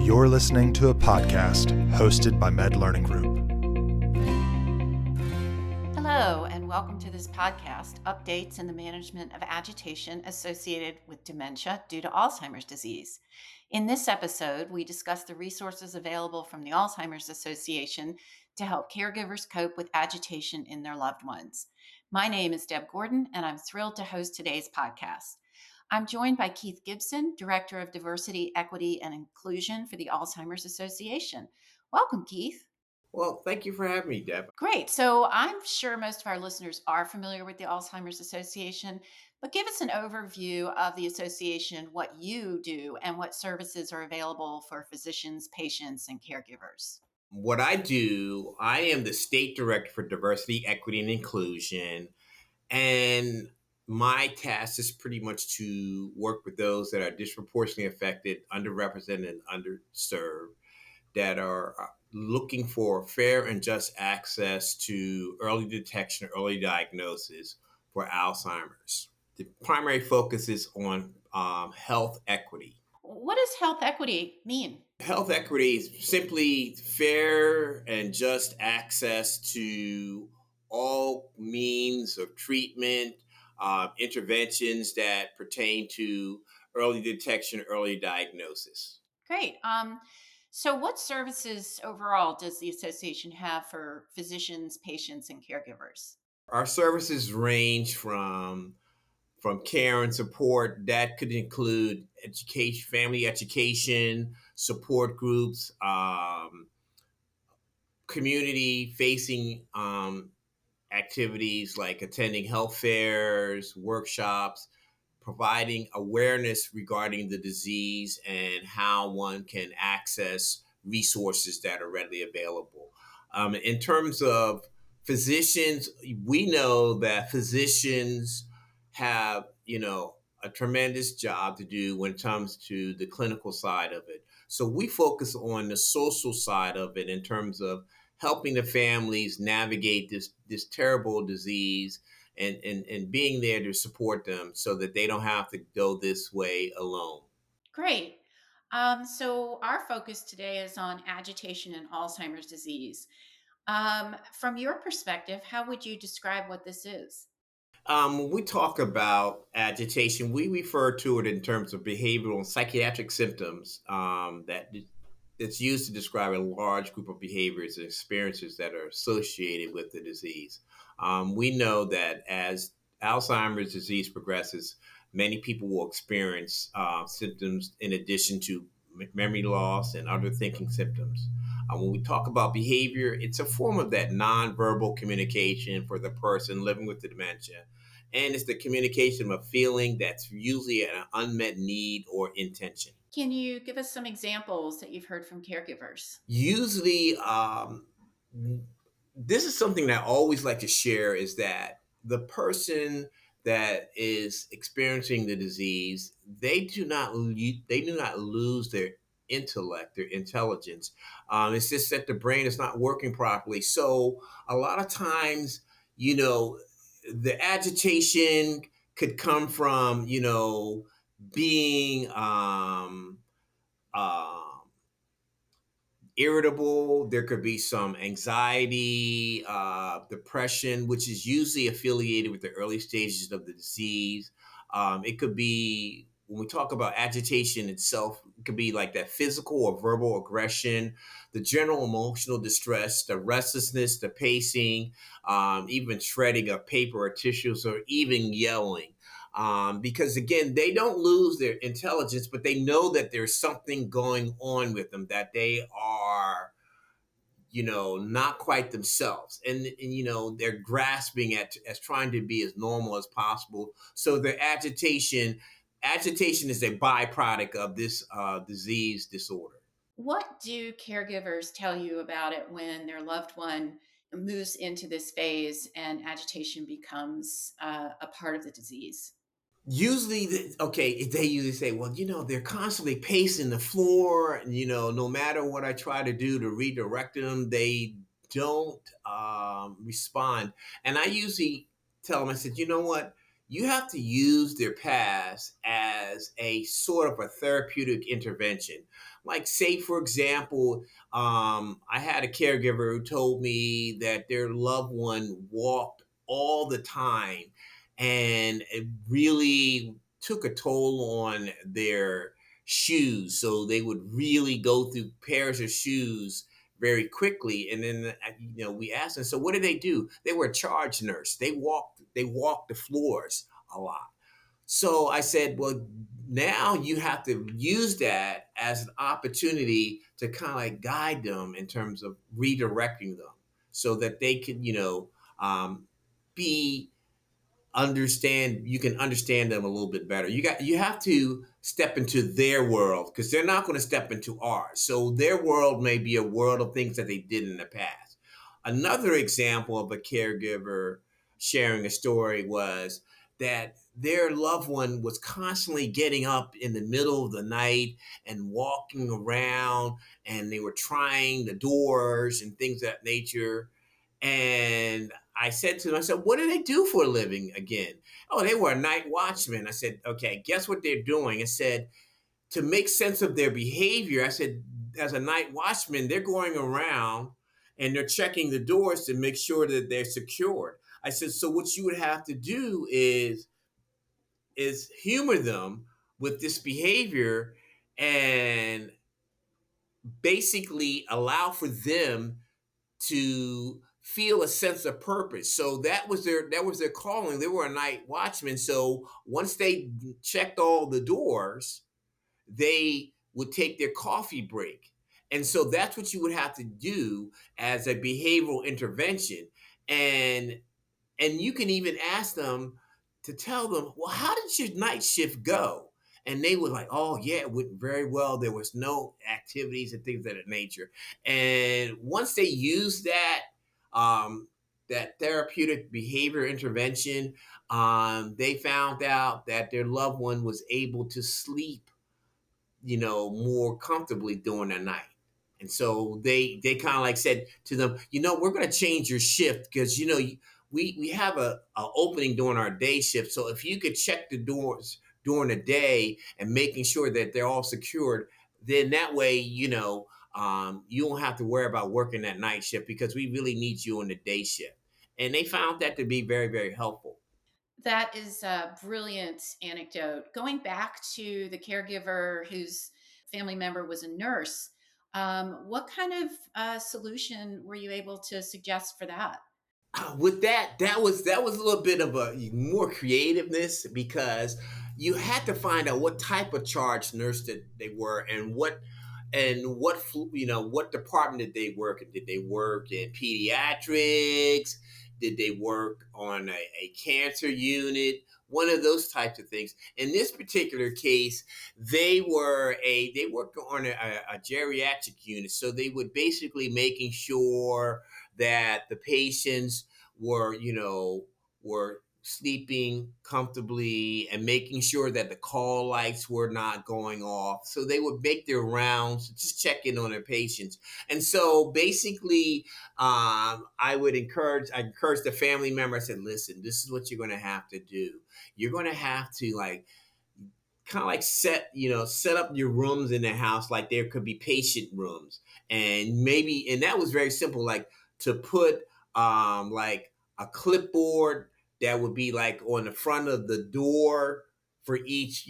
You're listening to a podcast hosted by Med Learning Group. Hello, and welcome to this podcast, Updates in the Management of Agitation Associated with Dementia Due to Alzheimer's Disease. In this episode, we discuss the resources available from the Alzheimer's Association to help caregivers cope with agitation in their loved ones. My name is Deb Gordon, and I'm thrilled to host today's podcast. I'm joined by Keith Gibson, Director of Diversity, Equity, and Inclusion for the Alzheimer's Association. Welcome, Keith. Well, thank you for having me, Deb. Great. So I'm sure most of our listeners are familiar with the Alzheimer's Association, but give us an overview of the association, what you do, and what services are available for physicians, patients, and caregivers. What I do, I am the State Director for Diversity, Equity, and Inclusion. And my task is pretty much to work with those that are disproportionately affected, underrepresented, and underserved, that are looking for fair and just access to early detection, early diagnosis for Alzheimer's. The primary focus is on health equity. What does health equity mean? Health equity is simply fair and just access to all means of treatment, interventions that pertain to early detection, early diagnosis. Great. So what services overall does the association have for physicians, patients, and caregivers? Our services range from care and support. That could include education, family education, support groups, community-facing activities like attending health fairs, workshops, providing awareness regarding the disease and how one can access resources that are readily available. In terms of physicians, we know that physicians have, a tremendous job to do when it comes to the clinical side of it. So we focus on the social side of it in terms of helping the families navigate this terrible disease and being there to support them so that they don't have to go this way alone. Great. So our focus today is on agitation and Alzheimer's disease. From your perspective, how would you describe what this is? When we talk about agitation, we refer to it in terms of behavioral and psychiatric symptoms that's used to describe a large group of behaviors and experiences that are associated with the disease. We know that as Alzheimer's disease progresses, many people will experience symptoms in addition to memory loss and other thinking symptoms. When we talk about behavior, it's a form of that nonverbal communication for the person living with the dementia. And it's the communication of a feeling that's usually an unmet need or intention. Can you give us some examples that you've heard from caregivers? Usually, this is something that I always like to share is that the person that is experiencing the disease, they do not lose their intellect, their intelligence. It's just that the brain is not working properly. So a lot of times, the agitation could come from, being irritable. There could be some anxiety, depression, which is usually affiliated with the early stages of the disease. It could be, when we talk about agitation itself, it could be like that physical or verbal aggression, the general emotional distress, the restlessness, the pacing, even shredding of paper or tissues, or even yelling. Because again, they don't lose their intelligence, but they know that there's something going on with them, that they are, not quite themselves. And they're grasping at as trying to be as normal as possible. So their agitation is a byproduct of this disease disorder. What do caregivers tell you about it when their loved one moves into this phase and agitation becomes a part of the disease? Usually, they usually say, well, they're constantly pacing the floor. And, no matter what I try to do to redirect them, they don't respond. And I usually tell them, I said, you know what? you have to use their past as a sort of a therapeutic intervention. Like, say, for example, I had a caregiver who told me that their loved one walked all the time, and it really took a toll on their shoes. So they would really go through pairs of shoes very quickly. And then we asked them, so what did they do? They were a charge nurse. They walked the floors a lot. So I said, well, now you have to use that as an opportunity to kind of like guide them in terms of redirecting them so that they can, be understand you can understand them a little bit better. You have to step into their world because they're not going to step into ours. So their world may be a world of things that they did in the past. Another example of a caregiver sharing a story was that their loved one was constantly getting up in the middle of the night and walking around, and they were trying the doors and things of that nature. And I said to them, I said, what do they do for a living again? Oh, they were a night watchman. I said, okay, guess what they're doing? I said, to make sense of their behavior, I said, as a night watchman, they're going around and they're checking the doors to make sure that they're secured. I said, so what you would have to do is humor them with this behavior and basically allow for them to feel a sense of purpose. So that was their calling. They were a night watchman. So once they checked all the doors, they would take their coffee break. And so that's what you would have to do as a behavioral intervention. And and you can even ask them to tell them, well, how did your night shift go? And they were like, oh, yeah, it went very well. There was no activities and things of that nature. And once they used um, that therapeutic behavior intervention, they found out that their loved one was able to sleep, more comfortably during the night. And so they kind of like said to them, we're going to change your shift because we have a opening during our day shift. So if you could check the doors during the day and making sure that they're all secured, then that way you don't have to worry about working that night shift because we really need you on the day shift. And they found that to be very, very helpful. That is a brilliant anecdote. Going back to the caregiver whose family member was a nurse, what kind of solution were you able to suggest for that? With that was a little bit of a more creativeness because you had to find out what type of charge nurse that they were and what department did they work in. Did they work in pediatrics? Did they work on a cancer unit? One of those types of things. In this particular case, they worked on a geriatric unit, so they would basically making sure that the patients were sleeping comfortably and making sure that the call lights were not going off. So they would make their rounds, just check in on their patients. And so basically, I encourage the family member. I said, listen, this is what you're going to have to do. You're going to have to like kind of like set up your rooms in the house like there could be patient rooms, and that was very simple, like to put like a clipboard that would be like on the front of the door for each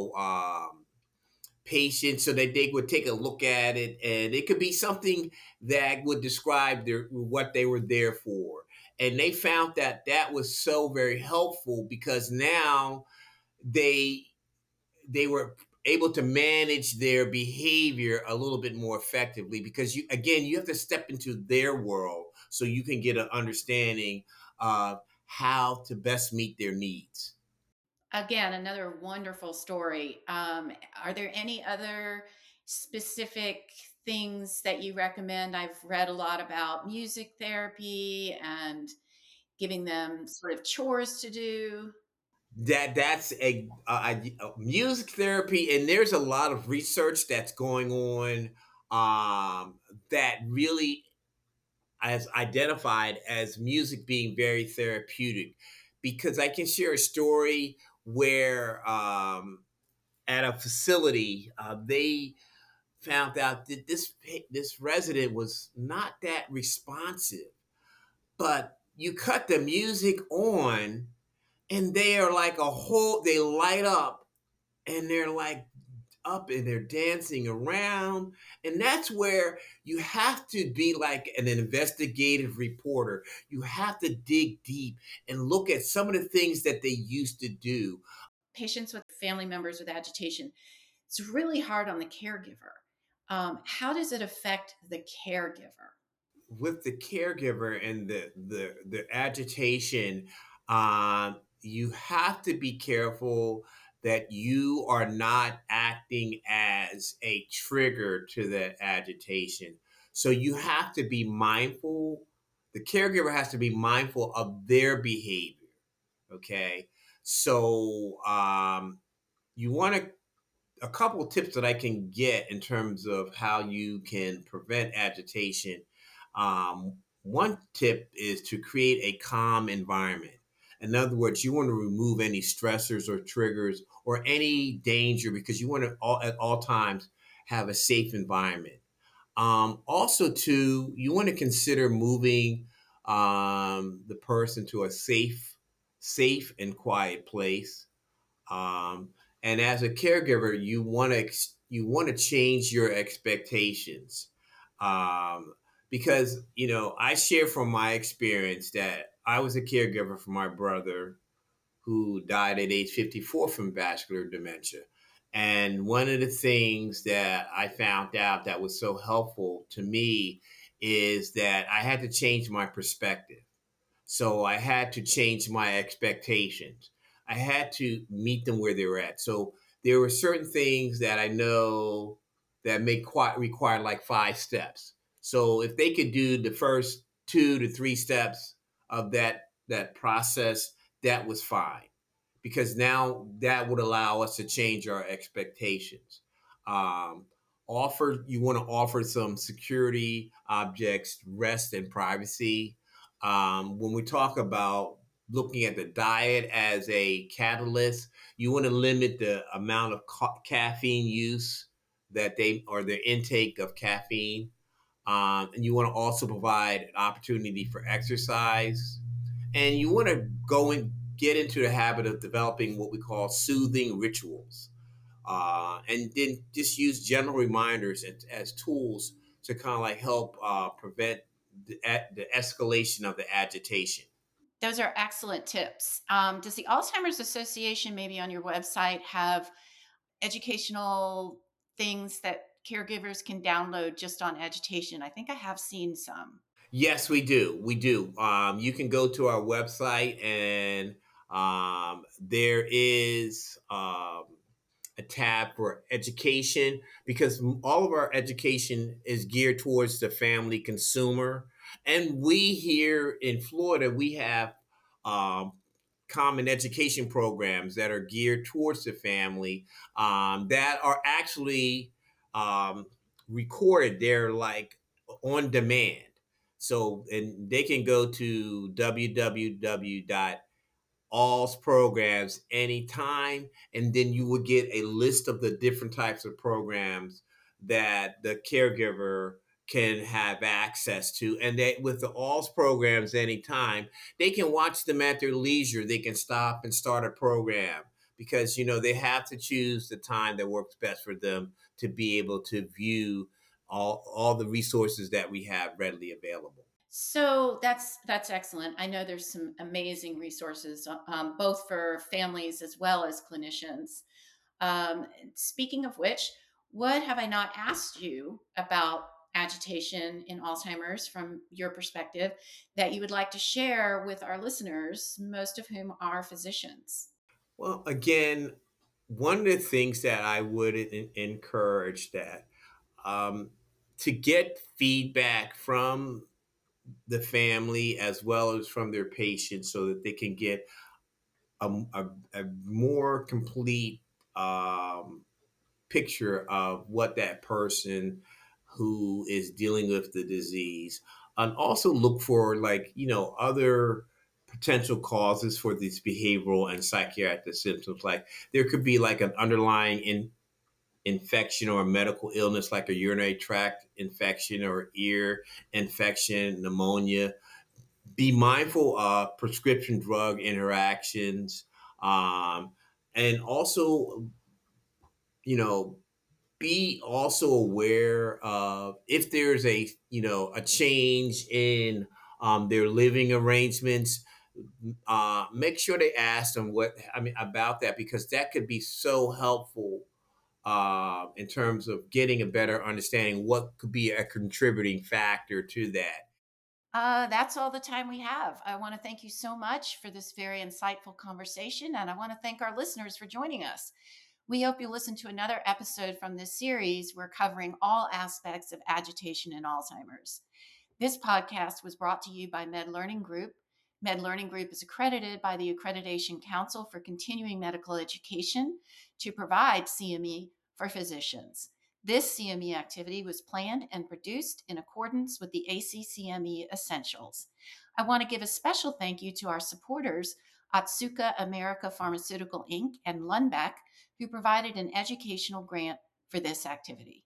patient so that they would take a look at it, and it could be something that would describe what they were there for. And they found that that was so very helpful because now they they were able to manage their behavior a little bit more effectively because you have to step into their world so you can get an understanding of how to best meet their needs. Again, another wonderful story. Are there any other specific things that you recommend? I've read a lot about music therapy and giving them sort of chores to do. That's a music therapy, and there's a lot of research that's going on that really has identified as music being very therapeutic because I can share a story where at a facility they found out that this resident was not that responsive, but you cut the music on and they are like they light up and they're like up and they're dancing around. And that's where you have to be like an investigative reporter. You have to dig deep and look at some of the things that they used to do. Patients with family members with agitation, it's really hard on the caregiver. How does it affect the caregiver? With the caregiver and the agitation, you have to be careful that you are not acting as a trigger to that agitation. So you have to be mindful. The caregiver has to be mindful of their behavior. Okay, so you want to a couple of tips that I can get in terms of how you can prevent agitation. One tip is to create a calm environment. In other words, you want to remove any stressors or triggers or any danger because you want to at all times have a safe environment. Also, too, you want to consider moving the person to a safe and quiet place. Um, and as a caregiver, you want to change your expectations, um, because I share from my experience that I was a caregiver for my brother who died at age 54 from vascular dementia. And one of the things that I found out that was so helpful to me is that I had to change my perspective. So I had to change my expectations. I had to meet them where they were at. So there were certain things that I know that may quite require like 5 steps. So if they could do the first 2 to 3 steps of that process, that was fine because now that would allow us to change our expectations. Um, you want to offer some security objects, rest and privacy. When we talk about looking at the diet as a catalyst, you want to limit the amount of caffeine use that they or their intake of caffeine. And you want to also provide an opportunity for exercise. And you want to go and get into the habit of developing what we call soothing rituals. And then just use general reminders as tools to kind of like help prevent the escalation of the agitation. Those are excellent tips. Does the Alzheimer's Association, maybe on your website, have educational things that caregivers can download just on agitation? I think I have seen some. Yes, we do. We do. You can go to our website, and there is a tab for education because all of our education is geared towards the family consumer. And we here in Florida, we have um, common education programs that are geared towards the family that are actually um, recorded. They're like on demand. So, and they can go to www.all's programs anytime, and then you will get a list of the different types of programs that the caregiver can have access to. And that with the All's programs anytime, they can watch them at their leisure. They can stop and start a program because they have to choose the time that works best for them to be able to view all the resources that we have readily available. So that's excellent. I know there's some amazing resources, both for families as well as clinicians. Speaking of which, what have I not asked you about agitation in Alzheimer's from your perspective that you would like to share with our listeners, most of whom are physicians? Well, again, one of the things that I would encourage that um, to get feedback from the family as well as from their patients so that they can get a more complete um, picture of what that person who is dealing with the disease, and also look for like other potential causes for these behavioral and psychiatric symptoms. Like there could be like an underlying infection or a medical illness like a urinary tract infection or ear infection, pneumonia. Be mindful of prescription drug interactions, um, and also, you know, be also aware of if there's a change in their living arrangements. Make sure they ask them about that, because that could be so helpful in terms of getting a better understanding what could be a contributing factor to that. That's all the time we have. I want to thank you so much for this very insightful conversation, and I want to thank our listeners for joining us. We hope you listen to another episode from this series. We're covering all aspects of agitation and Alzheimer's. This podcast was brought to you by Med Learning Group. Med Learning Group is accredited by the Accreditation Council for Continuing Medical Education to provide CME for physicians. This CME activity was planned and produced in accordance with the ACCME Essentials. I want to give a special thank you to our supporters, Otsuka America Pharmaceutical Inc. and Lundbeck, who provided an educational grant for this activity.